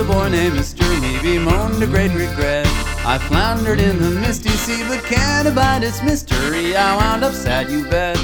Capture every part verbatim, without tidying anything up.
a boy named Mister Me bemoaned a great regret. I floundered in the misty sea, but can't abide its mystery. I wound up sad, you bet.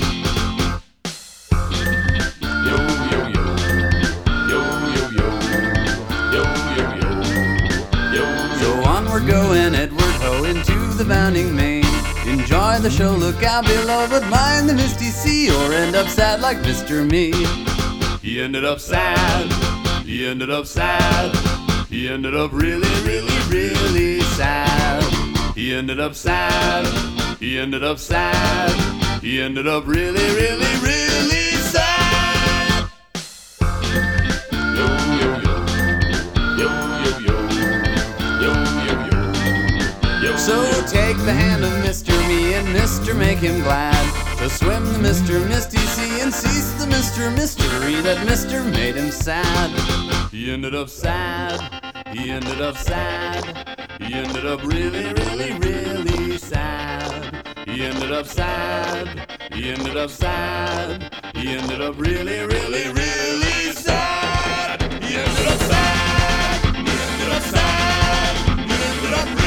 Yo, yo, yo. Yo, yo, yo. Yo, yo, yo. Yo, yo. So onward going, Edward Ho, into the bounding main. Enjoy the show, look out below, but mind the misty sea, or end up sad like Mister Me. He ended up sad. He ended up sad. He ended up really, really, really sad. He ended up sad. He ended up sad. He ended up really, really, really sad. Yo, yo, yo. Yo, yo, yo. Yo, yo, yo. Yo, So yo. take the hand of Mister Me and Mister Make him glad to swim the Mister Misty Sea and cease the Mister Mystery that Mister made him sad. He ended up sad. He ended up sad. He ended up really, really, really sad. He ended up sad. He ended up sad. He ended up really, really, really sad. He ended up sad. He ended up sad. He ended up